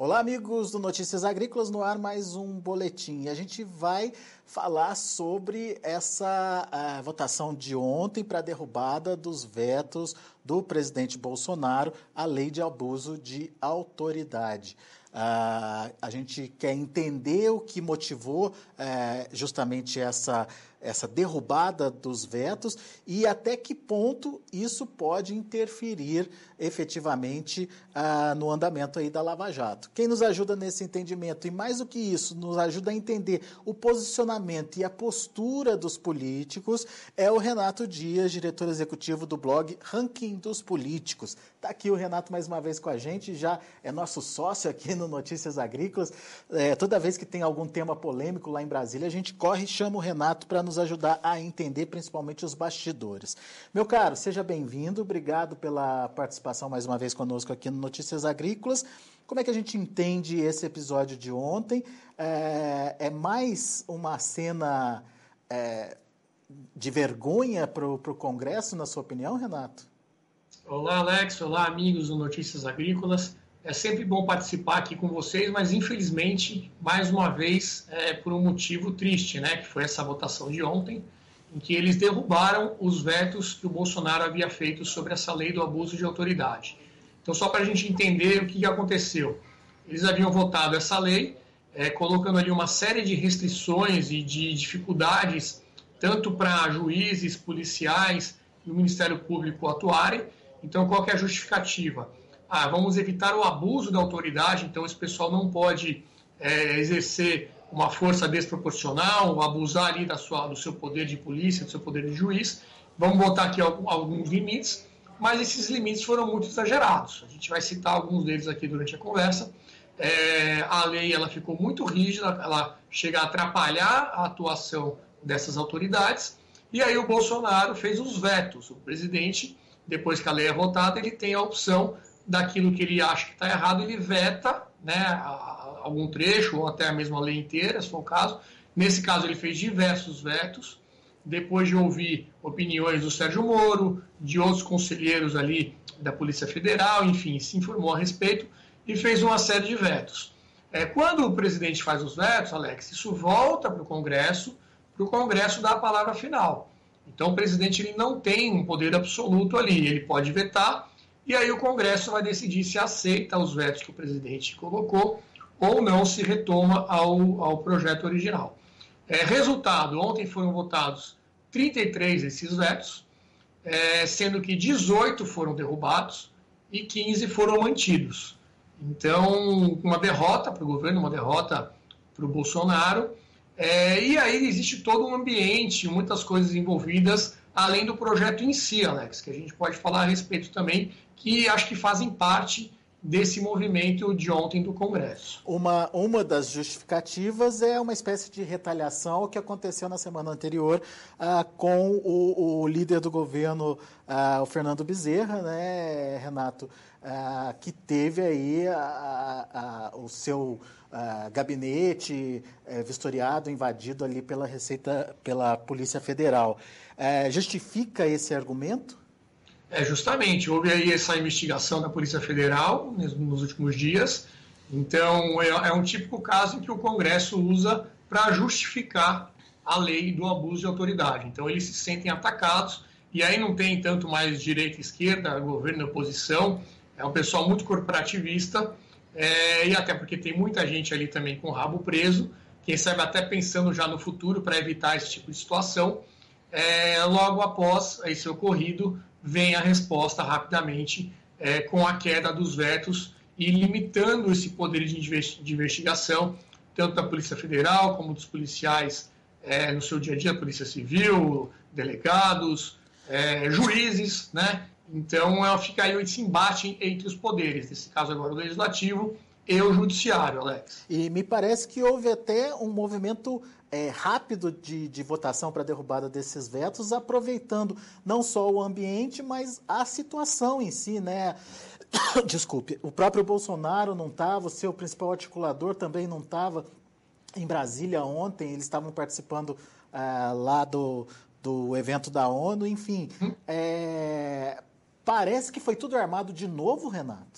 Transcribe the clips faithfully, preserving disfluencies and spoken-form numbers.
Olá, amigos do Notícias Agrícolas, no ar mais um boletim. E a gente vai falar sobre essa a votação de ontem para a derrubada dos vetos do presidente Bolsonaro à lei de abuso de autoridade. Uh, a gente quer entender o que motivou uh, justamente essa, essa derrubada dos vetos e até que ponto isso pode interferir efetivamente uh, no andamento aí da Lava Jato. Quem nos ajuda nesse entendimento e mais do que isso, nos ajuda a entender o posicionamento e a postura dos políticos é o Renato Dias, diretor executivo do blog Ranking dos Políticos. Está aqui o Renato mais uma vez com a gente, já é nosso sócio aqui no Notícias Agrícolas. É, toda vez que tem algum tema polêmico lá em Brasília, a gente corre e chama o Renato para nos ajudar a entender principalmente os bastidores. Meu caro, seja bem-vindo, obrigado pela participação mais uma vez conosco aqui no Notícias Agrícolas. Como é que a gente entende esse episódio de ontem? É, é mais uma cena é, de vergonha para o Congresso, na sua opinião, Renato? Olá, Alex. Olá, amigos do Notícias Agrícolas. É sempre bom participar aqui com vocês, mas infelizmente, mais uma vez, é por um motivo triste, né? Que foi essa votação de ontem, em que eles derrubaram os vetos que o Bolsonaro havia feito sobre essa lei do abuso de autoridade. Então, só para a gente entender o que aconteceu. Eles haviam votado essa lei, é, colocando ali uma série de restrições e de dificuldades, tanto para juízes, policiais e o Ministério Público atuarem. Então, qual que é a justificativa? Ah, vamos evitar o abuso da autoridade, então esse pessoal não pode é, exercer uma força desproporcional, abusar ali da sua, do seu poder de polícia, do seu poder de juiz. Vamos botar aqui alguns limites, mas esses limites foram muito exagerados. A gente vai citar alguns deles aqui durante a conversa. É, a lei ela ficou muito rígida, ela chega a atrapalhar a atuação dessas autoridades, e aí o Bolsonaro fez os vetos. O presidente, depois que a lei é votada, ele tem a opção daquilo que ele acha que está errado, ele veta, né, algum trecho, ou até a mesma lei inteira, se for o caso. Nesse caso, ele fez diversos vetos, depois de ouvir opiniões do Sérgio Moro, de outros conselheiros ali da Polícia Federal, enfim, se informou a respeito e fez uma série de vetos. É, quando o presidente faz os vetos, Alex, isso volta para o Congresso, para o Congresso dar a palavra final. Então, o presidente ele não tem um poder absoluto ali, ele pode vetar, e aí o Congresso vai decidir se aceita os vetos que o presidente colocou ou não, se retoma ao, ao projeto original. É, resultado, ontem foram votados trinta e três desses vetos, é, sendo que dezoito foram derrubados e quinze foram mantidos. Então, uma derrota para o governo, uma derrota para o Bolsonaro, é, e aí existe todo um ambiente, muitas coisas envolvidas, além do projeto em si, Alex, que a gente pode falar a respeito também, que acho que fazem parte desse movimento de ontem do Congresso. Uma, uma das justificativas é uma espécie de retaliação ao que aconteceu na semana anterior ah, com o, o líder do governo, ah, o Fernando Bezerra, né, Renato, ah, que teve aí a, a, o seu ah, gabinete eh, vistoriado, invadido ali pela Receita, pela Polícia Federal. Eh, justifica esse argumento? É, justamente, houve aí essa investigação da Polícia Federal nos últimos dias, então é, é um típico caso em que o Congresso usa para justificar a lei do abuso de autoridade. Então eles se sentem atacados, e aí não tem tanto mais direita e esquerda, governo e oposição, é um pessoal muito corporativista, é, e até porque tem muita gente ali também com o rabo preso, quem sabe até pensando já no futuro para evitar esse tipo de situação. É, logo após esse ocorrido, vem a resposta rapidamente é, com a queda dos vetos e limitando esse poder de investigação, tanto da Polícia Federal como dos policiais é, no seu dia a dia, Polícia Civil, delegados, é, juízes, né? Então fica aí esse embate entre os poderes, nesse caso agora o Legislativo e o Judiciário, Alex. E me parece que houve até um movimento é, rápido de, de votação para a derrubada desses vetos, aproveitando não só o ambiente, mas a situação em si, né? Desculpe, o próprio Bolsonaro não estava, o seu principal articulador também não estava em Brasília ontem, eles estavam participando ah, lá do, do evento da ONU, enfim. Hum? É, parece que foi tudo armado de novo, Renato.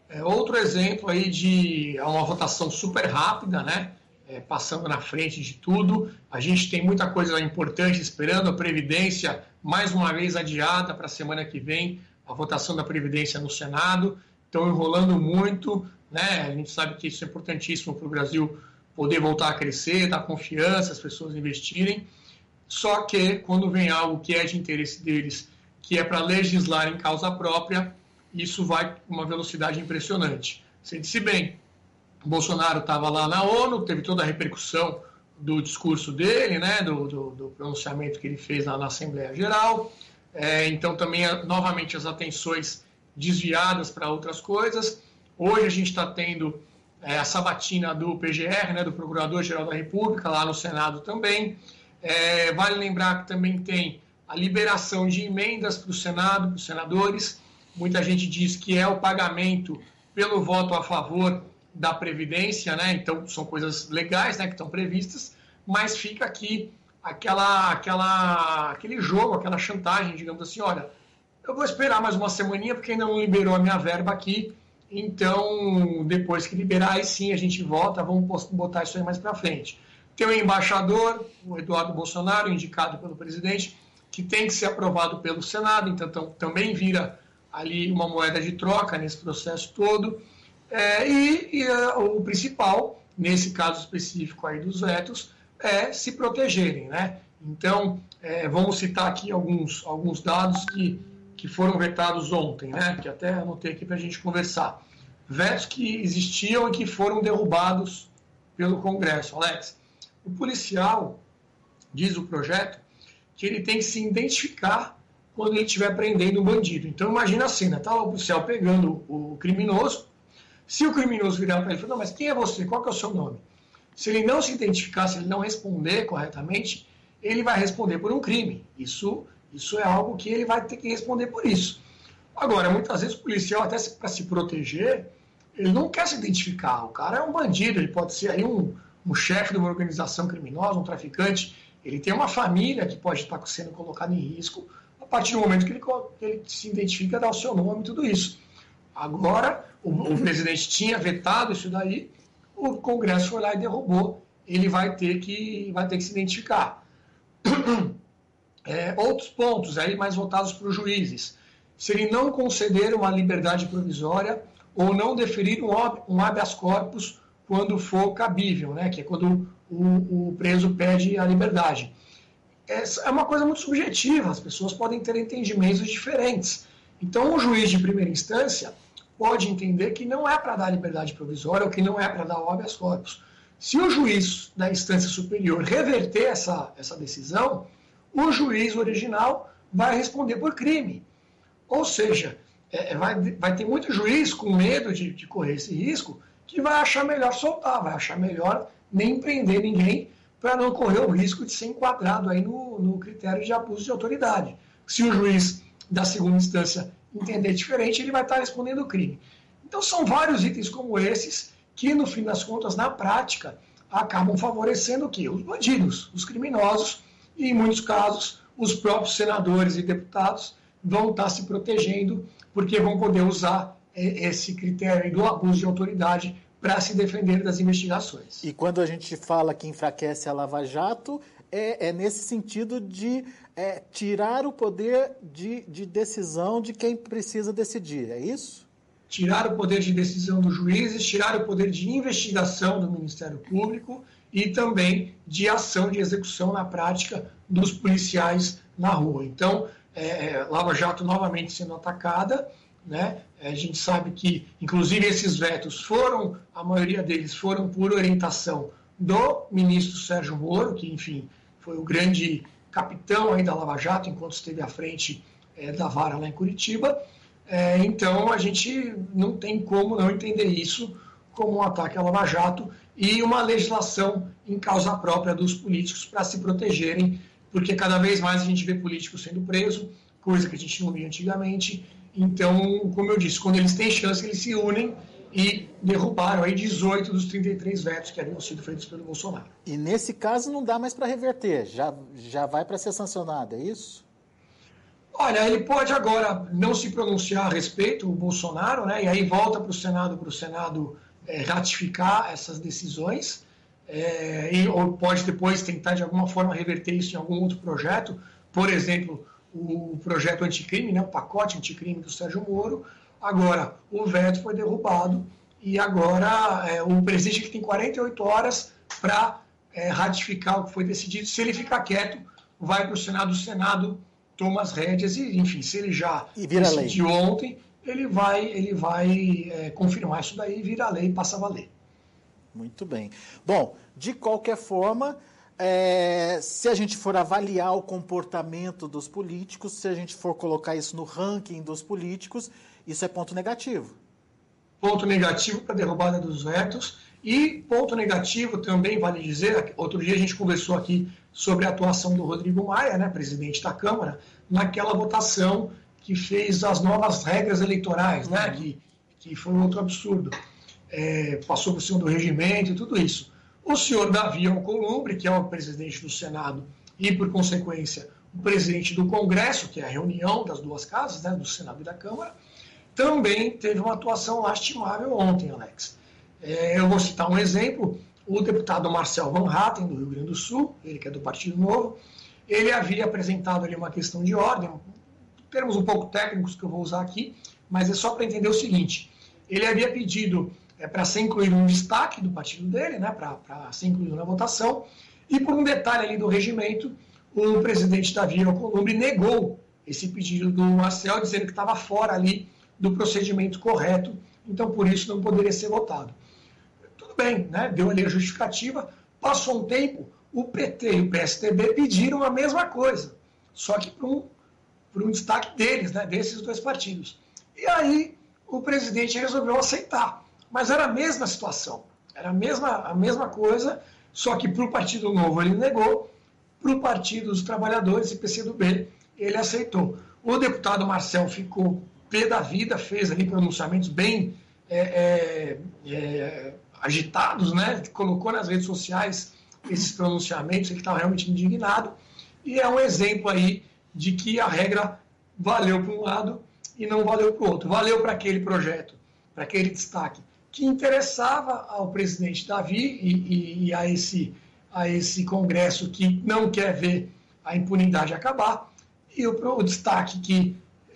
É outro exemplo aí de uma votação super rápida, né? É, passando na frente de tudo. A gente tem muita coisa importante esperando, a Previdência, mais uma vez adiada para a semana que vem, a votação da Previdência no Senado. Estão enrolando muito, né? A gente sabe que isso é importantíssimo para o Brasil poder voltar a crescer, dar confiança, as pessoas investirem. Só que, quando vem algo que é de interesse deles, que é para legislar em causa própria, isso vai com uma velocidade impressionante. Você disse bem, o Bolsonaro estava lá na ONU, teve toda a repercussão do discurso dele, né, do, do, do pronunciamento que ele fez lá na Assembleia Geral. É, então, também, novamente, as atenções desviadas para outras coisas. Hoje a gente está tendo é, a sabatina do P G R, né, do Procurador-Geral da República, lá no Senado também. É, vale lembrar que também tem a liberação de emendas para o Senado, para os senadores. Muita gente diz que é o pagamento pelo voto a favor da Previdência, né? Então são coisas legais, né, que estão previstas, mas fica aqui aquela, aquela, aquele jogo, aquela chantagem, digamos assim, olha, eu vou esperar mais uma semaninha porque ainda não liberou a minha verba aqui, então depois que liberar, aí sim a gente volta, vamos botar isso aí mais para frente. Tem o embaixador, o Eduardo Bolsonaro, indicado pelo presidente, que tem que ser aprovado pelo Senado, então também vira ali uma moeda de troca nesse processo todo. É, e, e uh, o principal, nesse caso específico aí dos vetos, é se protegerem, né? Então, é, vamos citar aqui alguns, alguns dados que, que foram vetados ontem, né? Que até anotei aqui para a gente conversar. Vetos que existiam e que foram derrubados pelo Congresso. Alex, o policial, diz o projeto, que ele tem que se identificar quando ele estiver prendendo um bandido. Então, imagina a cena, tá lá o policial pegando o criminoso. Se o criminoso virar para ele e falar, não, mas quem é você? Qual que é o seu nome? Se ele não se identificar, se ele não responder corretamente, ele vai responder por um crime. Isso, isso é algo que ele vai ter que responder por isso. Agora, muitas vezes o policial, até para se proteger, ele não quer se identificar. O cara é um bandido, ele pode ser aí um, um chefe de uma organização criminosa, um traficante. Ele tem uma família que pode estar sendo colocada em risco a partir do momento que ele, que ele se identifica, dá o seu nome e tudo isso. Agora, o, o presidente tinha vetado isso daí, o Congresso foi lá e derrubou. Ele vai ter que, vai ter que se identificar. É, outros pontos aí mais voltados para os juízes. Se ele não conceder uma liberdade provisória ou não deferir um, um habeas corpus quando for cabível, né, que é quando o, o preso pede a liberdade. Essa é uma coisa muito subjetiva, as pessoas podem ter entendimentos diferentes. Então, o juiz de primeira instância pode entender que não é para dar liberdade provisória ou que não é para dar o habeas corpus. Se o juiz da instância superior reverter essa, essa decisão, o juiz original vai responder por crime. Ou seja, é, vai, vai ter muito juiz com medo de, de correr esse risco que vai achar melhor soltar, vai achar melhor nem prender ninguém para não correr o risco de ser enquadrado aí no, no critério de abuso de autoridade. Se o juiz da segunda instância entender diferente, ele vai estar respondendo o crime. Então, são vários itens como esses que, no fim das contas, na prática, acabam favorecendo o quê? Os bandidos, os criminosos, e, em muitos casos, os próprios senadores e deputados vão estar se protegendo, porque vão poder usar esse critério do abuso de autoridade para se defender das investigações. E quando a gente fala que enfraquece a Lava Jato, é, é nesse sentido de é, tirar o poder de, de decisão de quem precisa decidir, é isso? Tirar o poder de decisão dos juízes, tirar o poder de investigação do Ministério Público e também de ação de execução na prática dos policiais na rua. Então, é, Lava Jato novamente sendo atacada, né? A gente sabe que, inclusive, esses vetos foram, a maioria deles foram por orientação do ministro Sérgio Moro, que, enfim, foi o grande capitão aí da Lava Jato, enquanto esteve à frente é, da vara lá em Curitiba. É, então, a gente não tem como não entender isso como um ataque à Lava Jato e uma legislação em causa própria dos políticos para se protegerem, porque cada vez mais a gente vê políticos sendo presos, coisa que a gente não via antigamente. Então, como eu disse, quando eles têm chance, eles se unem e derrubaram aí dezoito dos trinta e três vetos que haviam sido feitos pelo Bolsonaro. E nesse caso não dá mais para reverter, já, já vai para ser sancionado, é isso? Olha, ele pode agora não se pronunciar a respeito, o Bolsonaro, né? E aí volta para o Senado, para o Senado é, ratificar essas decisões, é, e, ou pode depois tentar de alguma forma reverter isso em algum outro projeto, por exemplo, o projeto anticrime, né? O pacote anticrime do Sérgio Moro. Agora, o veto foi derrubado e agora é, o presidente tem quarenta e oito horas para é, ratificar o que foi decidido. Se ele ficar quieto, vai para o Senado, o Senado toma as rédeas e, enfim, se ele já decidiu ontem, ele vai, ele vai é, confirmar isso daí, vira lei e passa a valer. Muito bem. Bom, de qualquer forma, é, se a gente for avaliar o comportamento dos políticos, se a gente for colocar isso no ranking dos políticos, isso é ponto negativo. Ponto negativo para a derrubada dos vetos e ponto negativo também, vale dizer, outro dia a gente conversou aqui sobre a atuação do Rodrigo Maia, né, presidente da Câmara, naquela votação que fez as novas regras eleitorais, né, que, que foi um outro absurdo. É, passou por cima do regimento e tudo isso. O senhor Davi Alcolumbre, que é o presidente do Senado e, por consequência, o presidente do Congresso, que é a reunião das duas casas, né, do Senado e da Câmara, também teve uma atuação lastimável ontem, Alex. É, eu vou citar um exemplo. O deputado Marcel Van Hatten, do Rio Grande do Sul, ele que é do Partido Novo, ele havia apresentado ali uma questão de ordem, termos um pouco técnicos que eu vou usar aqui, mas é só para entender o seguinte. Ele havia pedido é, para ser incluído um destaque do partido dele, né, para ser incluído na votação, e por um detalhe ali do regimento, o presidente Davi Alcolumbre negou esse pedido do Marcel, dizendo que estava fora ali do procedimento correto, então por isso não poderia ser votado. Tudo bem, né? Deu ali a justificativa, passou um tempo, o P T e o P S D B pediram a mesma coisa, só que para um, para um destaque deles, né? Desses dois partidos. E aí o presidente resolveu aceitar, mas era a mesma situação, era a mesma, a mesma coisa, só que para o Partido Novo ele negou, para o Partido dos Trabalhadores e P C do B ele aceitou. O deputado Marcel ficou pé da vida, fez ali pronunciamentos bem é, é, é, agitados, né? Colocou nas redes sociais esses pronunciamentos, ele estava realmente indignado, e é um exemplo aí de que a regra valeu para um lado e não valeu para o outro. Valeu para aquele projeto, para aquele destaque, que interessava ao presidente Davi e, e, e a, esse, a esse Congresso que não quer ver a impunidade acabar, e o, o destaque que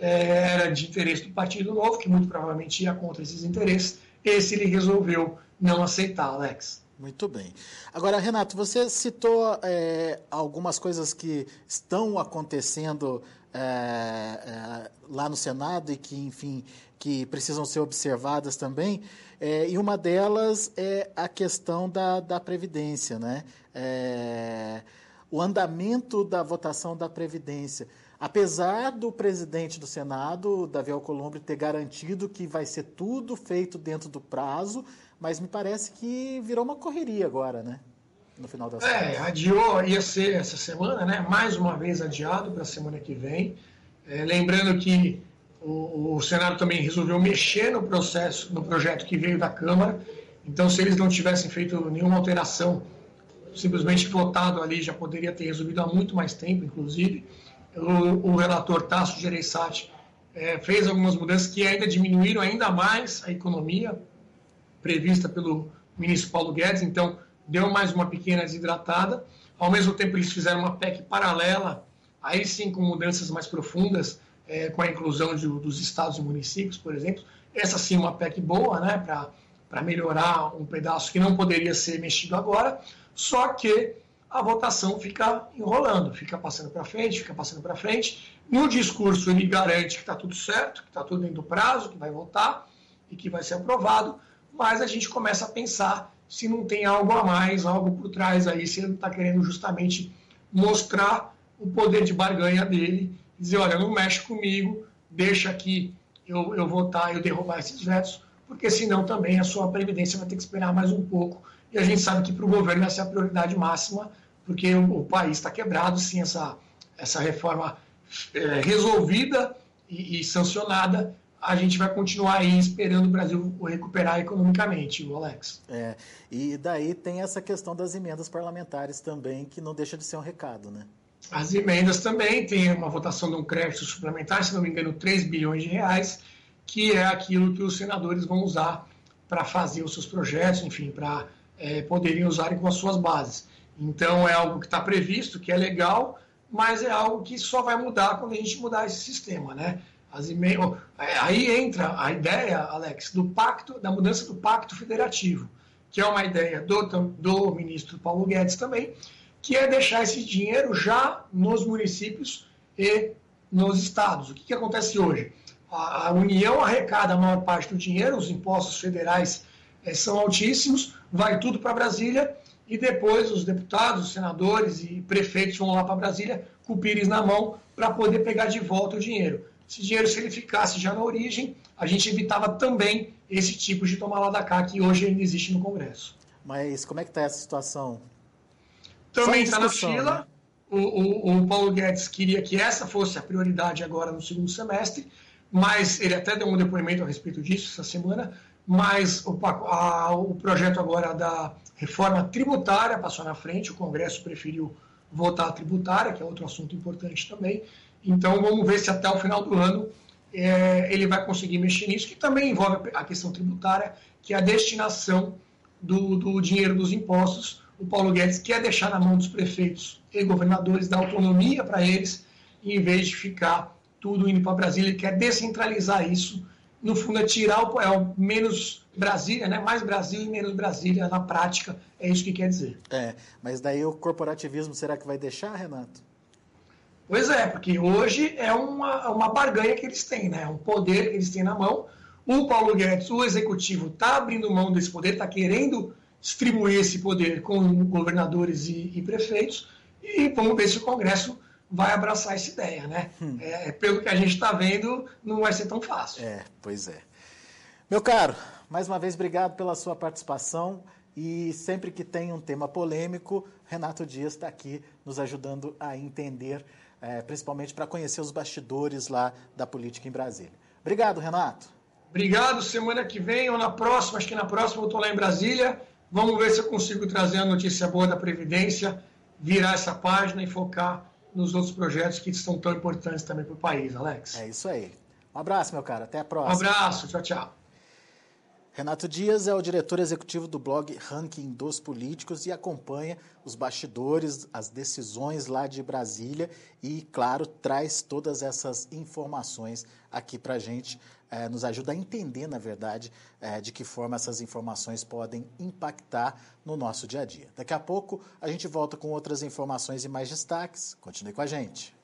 era de interesse do Partido Novo, que muito provavelmente ia contra esses interesses, esse ele resolveu não aceitar, Alex. Muito bem. Agora, Renato, você citou é, algumas coisas que estão acontecendo é, é, lá no Senado e que, enfim, que precisam ser observadas também, é, e uma delas é a questão da, da Previdência, né? É, o andamento da votação da Previdência. Apesar do presidente do Senado, Davi Alcolumbre, ter garantido que vai ser tudo feito dentro do prazo, mas me parece que virou uma correria agora, né? No final das contas. É, adiou, ia ser essa semana, né? Mais uma vez adiado para a semana que vem. É, lembrando que o, o Senado também resolveu mexer no processo, no projeto que veio da Câmara. Então, se eles não tivessem feito nenhuma alteração, simplesmente votado ali, já poderia ter resolvido há muito mais tempo, inclusive. O, o relator Tasso Gereissati é, fez algumas mudanças que ainda diminuíram ainda mais a economia prevista pelo ministro Paulo Guedes, então deu mais uma pequena desidratada. Ao mesmo tempo, eles fizeram uma P E C paralela, aí sim com mudanças mais profundas, é, com a inclusão de, dos estados e municípios, por exemplo. Essa sim uma P E C boa, né, para melhorar um pedaço que não poderia ser mexido agora, só que a votação fica enrolando, fica passando para frente, fica passando para frente. No discurso ele garante que está tudo certo, que está tudo dentro do prazo, que vai votar e que vai ser aprovado, mas a gente começa a pensar se não tem algo a mais, algo por trás aí, se ele não está querendo justamente mostrar o poder de barganha dele, dizer, olha, não mexe comigo, deixa aqui eu, eu votar e eu derrubar esses vetos, porque senão também a sua Previdência vai ter que esperar mais um pouco. E a gente sabe que para o governo essa é a prioridade máxima, porque o, o país está quebrado, sem essa, essa reforma é, resolvida e, e sancionada, a gente vai continuar aí esperando o Brasil recuperar economicamente, o Alex. É, e daí tem essa questão das emendas parlamentares também, que não deixa de ser um recado, né? As emendas também, tem uma votação de um crédito suplementar, se não me engano, três bilhões de reais, que é aquilo que os senadores vão usar para fazer os seus projetos, enfim, para é, poderem usarem com as suas bases. Então, é algo que está previsto, que é legal, mas é algo que só vai mudar quando a gente mudar esse sistema, né? As emendas, aí entra a ideia, Alex, do pacto, da mudança do pacto federativo, que é uma ideia do, do ministro Paulo Guedes também, que é deixar esse dinheiro já nos municípios e nos estados. O que, que acontece hoje? A, a União arrecada a maior parte do dinheiro, os impostos federais é, são altíssimos, vai tudo para Brasília e depois os deputados, os senadores e prefeitos vão lá para Brasília com o pires na mão para poder pegar de volta o dinheiro. Esse dinheiro, se ele ficasse já na origem, a gente evitava também esse tipo de tomar lá da cá que hoje ainda existe no Congresso. Mas como é que está essa situação? Também está na fila. Né? O, o, o Paulo Guedes queria que essa fosse a prioridade agora no segundo semestre, mas ele até deu um depoimento a respeito disso essa semana, mas o, a, o projeto agora da reforma tributária passou na frente, o Congresso preferiu votar a tributária, que é outro assunto importante também. Então, vamos ver se até o final do ano é, ele vai conseguir mexer nisso, que também envolve a questão tributária, que é a destinação do, do dinheiro dos impostos. O Paulo Guedes quer deixar na mão dos prefeitos e governadores, dar autonomia para eles, em vez de ficar tudo indo para Brasília. Ele quer descentralizar isso. No fundo, é tirar o, é o menos Brasília, né? Mais Brasil e menos Brasília. Na prática, é isso que quer dizer. É, mas daí o corporativismo, será que vai deixar, Renato? Pois é, porque hoje é uma, uma barganha que eles têm, né? Um poder que eles têm na mão. O Paulo Guedes, o executivo, está abrindo mão desse poder, está querendo distribuir esse poder com governadores e, e prefeitos, e vamos ver se o Congresso vai abraçar essa ideia, né? Hum. É, pelo que a gente está vendo, não vai ser tão fácil. É, pois é. Meu caro, mais uma vez, obrigado pela sua participação, e sempre que tem um tema polêmico, Renato Dias está aqui nos ajudando a entender, é, principalmente para conhecer os bastidores lá da política em Brasília. Obrigado, Renato. Obrigado, semana que vem ou na próxima, acho que na próxima eu estou lá em Brasília. Vamos ver se eu consigo trazer a notícia boa da Previdência, virar essa página e focar nos outros projetos que são tão importantes também para o país, Alex. É isso aí. Um abraço, meu cara. Até a próxima. Um abraço. Tchau, tchau. Renato Dias é o diretor executivo do blog Ranking dos Políticos e acompanha os bastidores, as decisões lá de Brasília e, claro, traz todas essas informações aqui para a gente, é, nos ajuda a entender, na verdade, é, de que forma essas informações podem impactar no nosso dia a dia. Daqui a pouco a gente volta com outras informações e mais destaques. Continue com a gente.